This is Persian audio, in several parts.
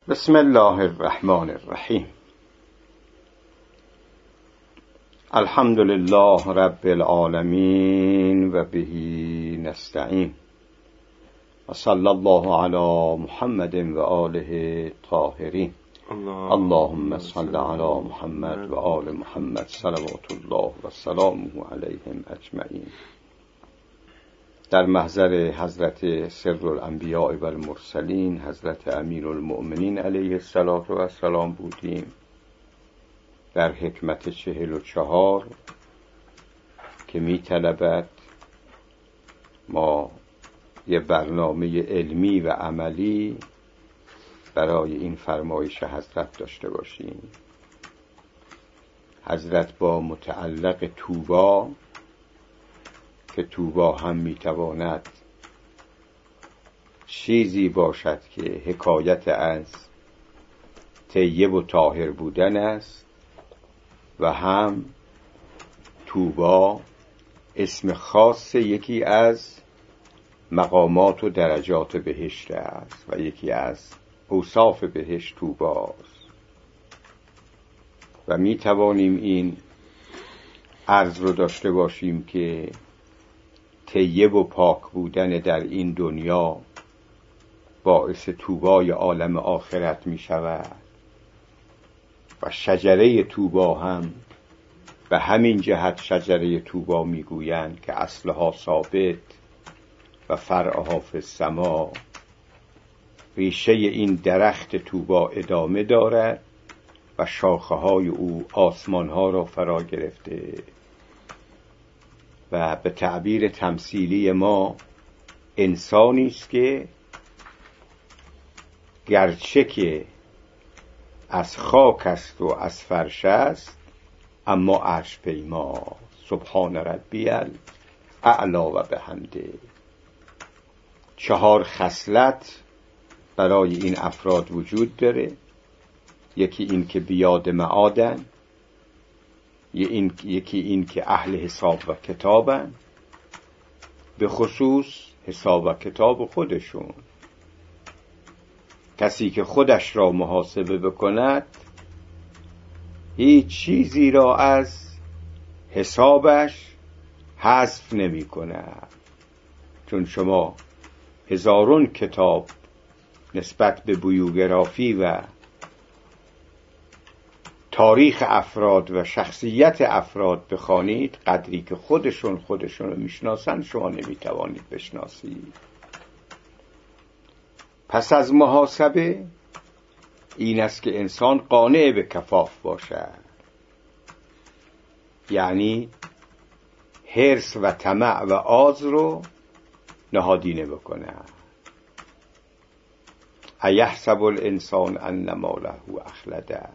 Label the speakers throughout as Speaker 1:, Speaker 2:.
Speaker 1: بسم الله الرحمن الرحیم. الحمد لله رب العالمین و به نستعین و صلی الله علی محمد و آله طاهرین. اللهم صل علی محمد و آل محمد صلوات الله و سلامه علیهم اجمعین. در محضر حضرت سر الانبیاء و المرسلین حضرت امیرالمؤمنین علیه السلام بودیم، در حکمت 44 که می طلبد ما یه برنامه علمی و عملی برای این فرمایش حضرت داشته باشیم. حضرت با متعلق طوبی که طوبی هم میتواند چیزی باشد که حکایت از طیب و طاهر بودن است و هم طوبی اسم خاص یکی از مقامات و درجات بهشت است و یکی از اوصاف بهشت طوبی است و میتوانیم این عرض رو داشته باشیم که طیب و پاک بودن در این دنیا باعث طوبای عالم آخرت می شود و شجره طوبی هم به همین جهت شجره طوبی می گویند که اصلها ثابت و فرعها فی السما. ریشه این درخت طوبی ادامه دارد و شاخه های او آسمان ها را فرا گرفته و به تعبیر تمثیلی ما انسانی است که گرچه که از خاک است و از فرش است اما عرش پیما. سبحان ربی الاعلی و بحمده. 4 خصلت برای این افراد وجود داره. یکی این که بیاد معادن، یکی این که اهل حساب و کتابن، به خصوص حساب و کتاب خودشون. کسی که خودش را محاسبه بکند هیچ چیزی را از حسابش حذف نمی کند، چون شما هزاران کتاب نسبت به بیوگرافی و تاریخ افراد و شخصیت افراد بخوانید، قدری که خودشون رو میشناسن شما نمیتوانید بشناسید. پس از محاسبه این است که انسان قانع به کفاف باشد، یعنی حرص و طمع و آز رو نهادینه بکنه. ایحسب الانسان ان ماله اخلده.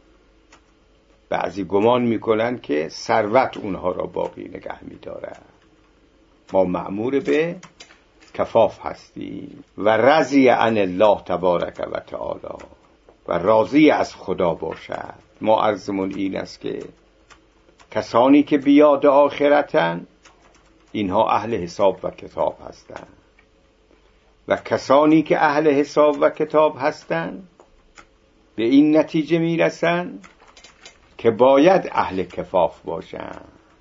Speaker 1: بعضی گمان میکنن که ثروت اونها را باقی نگه میداره. ما مأمور به کفاف هستیم و رضی عن الله تبارک و تعالی و راضی از خدا باشد. ما عرضمون این است که کسانی که بیاد آخرتن اینها اهل حساب و کتاب هستند و کسانی که اهل حساب و کتاب هستند به این نتیجه میرسن که باید اهل کفاف باشن.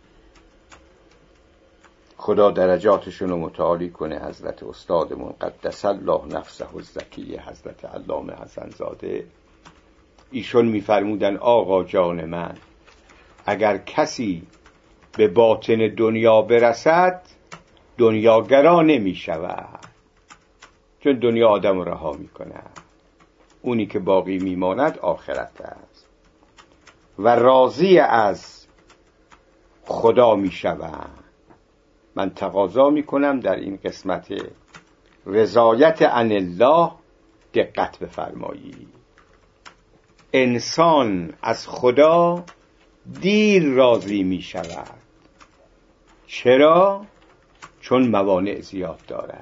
Speaker 1: خدا درجاتشون رو متعالی کنه. حضرت استادمون قدس الله نفسه الزکیه حضرت علامه حسن زاده، ایشون میفرمودن آقا جان من، اگر کسی به باطن دنیا برسد دنیاگرا نمی شود، چون دنیا آدم رو رها میکنه. اونی که باقی میماند آخرت است و راضی از خدا می شود. من تقاضا می کنم در این قسمت رضایت عن الله دقت بفرمایید. انسان از خدا دیر راضی می شود. چرا؟ چون موانع زیاد داره.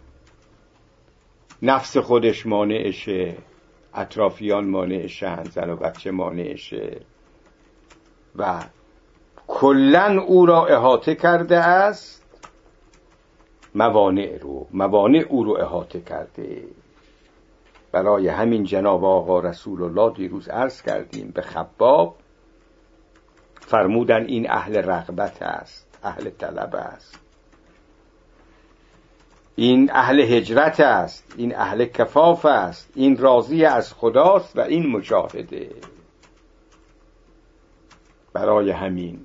Speaker 1: نفس خودش مانعشه، اطرافیان مانعشن، زن و بچه مانعشه و کلن او را احاطه کرده است. موانع او رو احاطه کرده برای همین جناب آقا رسول الله دیروز عرض کردیم به خباب، فرمودن این اهل رغبت است، اهل طلب است، این اهل هجرت است، این اهل کفاف است، این راضی از خداست و این مجاهده. برای همین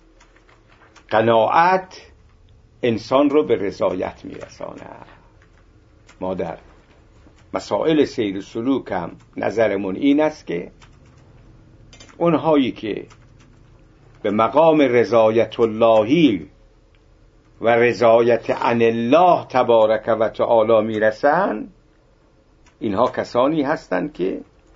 Speaker 1: قناعت انسان رو به رضایت میرساند. ما در مسائل سیر سلوک هم نظرمون این است که اونهایی که به مقام رضایت اللهی و رضایت عن الله تبارک و تعالی میرسند، اینها کسانی هستند که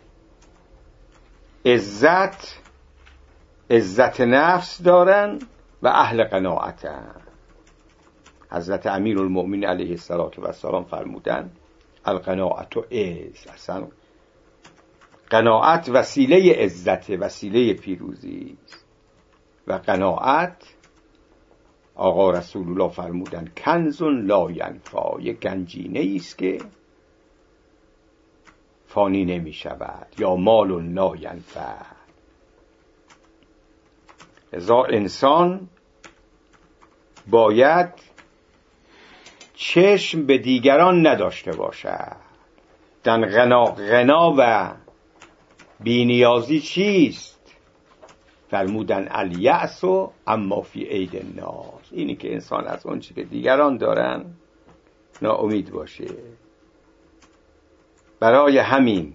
Speaker 1: عزت نفس دارن و اهل قناعتن. حضرت امیرالمؤمنین علیه السلام فرمودن القناعت عز. اصلا قناعت وسیله عزت، وسیله پیروزی است. و قناعت آقا رسول الله فرمودن کنز لا ینفع، یک گنجینه است که فانی نمی شود، یا مال لا ینفع. لذا انسان باید چشم به دیگران نداشته باشد. غنا و بینیازی چیست؟ فرمودن الیأس اما فی اید الناس. اینی که انسان از اون چی که دیگران دارن ناامید باشه. برای همین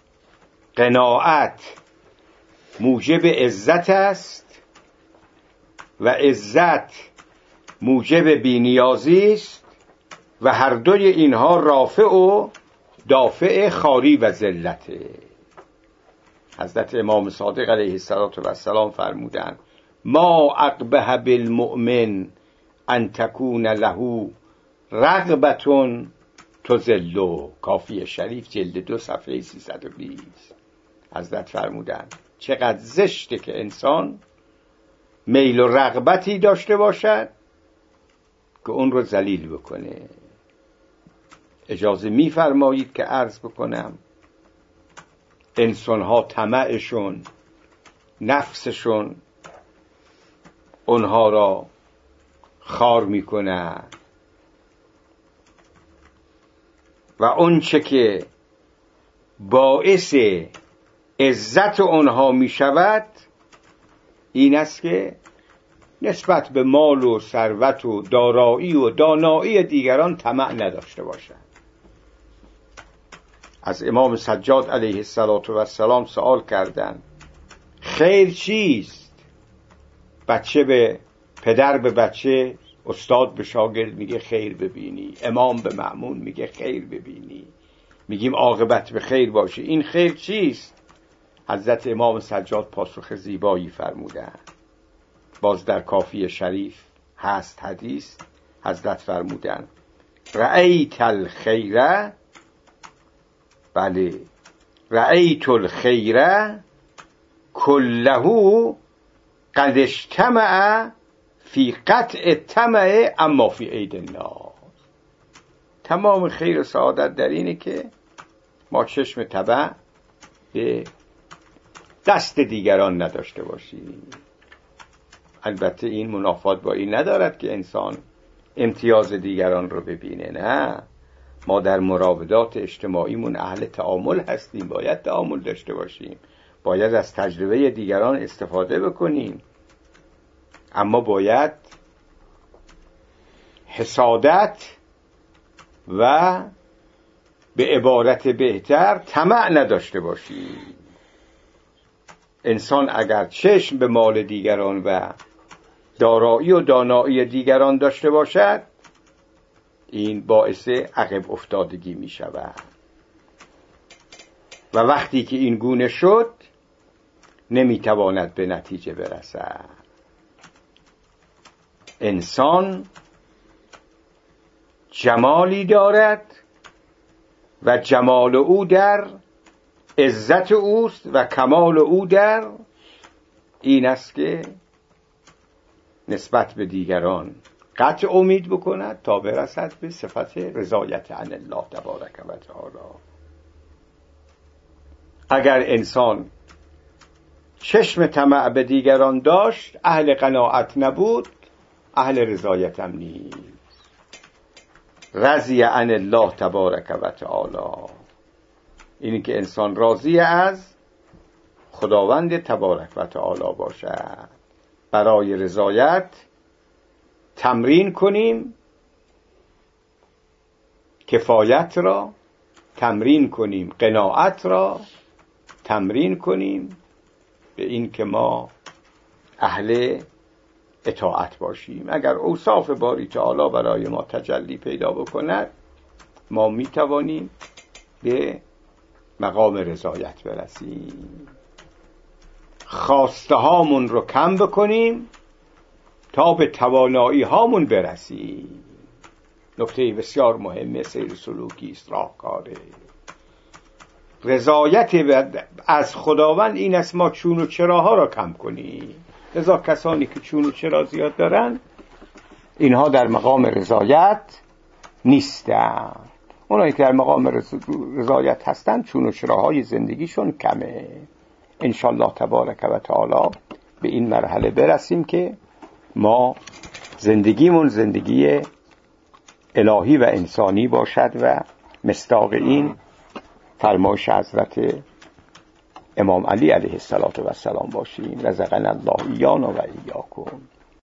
Speaker 1: قناعت موجب عزت است و عزت موجب بینیازی است و هر دوی اینها رافع و دافع خاری و ذلته. حضرت امام صادق علیه السلام فرمودند ما اقبح بالمؤمن ان تکون له رغبة تذله. کافی شریف جلد 2 صفحه 320. حضرت فرمودند چقدر زشته که انسان میل و رغبتی داشته باشد که اون رو ذلیل بکنه. اجازه می‌فرمایید که عرض بکنم انسان‌ها طمعشون، نفسشون اونها را خار میکنه و اون چه که باعث عزت اونها میشود این است که نسبت به مال و ثروت و دارایی و دانایی دیگران طمع نداشته باشند. از امام سجاد علیه السلام سوال کردند خیر چیست؟ بچه به پدر به بچه، استاد به شاگرد میگه خیر ببینی، امام به مأمون میگه خیر ببینی، میگیم عاقبت به خیر باشه، این خیر چیست؟ حضرت امام سجاد پاسخ زیبایی فرمودند. باز در کافی شریف هست حدیث، حضرت فرمودند رأیت الخیره، بله رأیت الخیره کله قد اجتمع فی قطع الطمع اما فی اید الناس. تمام خیر و سعادت در اینه که ما چشم طمع به دست دیگران نداشته باشیم. البته این منافات با این ندارد که انسان امتیاز دیگران رو ببینه، نه، ما در مراودات اجتماعیمون اهل تعامل هستیم، باید تعامل داشته باشیم، باید از تجربه دیگران استفاده بکنیم، اما باید حسادت و به عبارت بهتر طمع نداشته باشیم. انسان اگر چشم به مال دیگران و دارایی و دانایی دیگران داشته باشد این باعث عقب افتادگی می شود و وقتی که این گونه شد نمی تواند به نتیجه برسد. انسان جمالی دارد و جمال او در عزت اوست و کمال او در این است که نسبت به دیگران قطع امید بکند تا برسد به صفت رضایت عن الله تبارک و تعالی. اگر انسان چشم طمع به دیگران داشت، اهل قناعت نبود، اهل رضایت هم نیست. رضی عن الله تبارک و تعالی، اینی که انسان راضی از خداوند تبارک و تعالی باشد. برای رضایت تمرین کنیم کفایت را، تمرین کنیم قناعت را، تمرین کنیم به این که ما اهل اطاعت باشیم. اگر اوصاف باری تعالی برای ما تجلی پیدا بکند، ما می توانیم به مقام رضایت برسیم. خواسته هامون رو کم بکنیم تا به توانایی هامون برسیم. نکته بسیار مهمه سیر سلوکی است، راهکاره. رضایت از خداوند این است ما چون و چراها را کم کنیم. لذا کسانی که چون و چرا زیاد دارن، اینها در مقام رضایت نیستند. اونایی که در مقام رضایت هستند، چون و چراهای زندگیشون کمه. انشالله تبارک و تعالی به این مرحله برسیم که ما زندگیمون زندگی الهی و انسانی باشد و مصداق این فرمایش حضرت امام علی علیه السلام باشیم. رزقنا الله ایانا و ایاکم.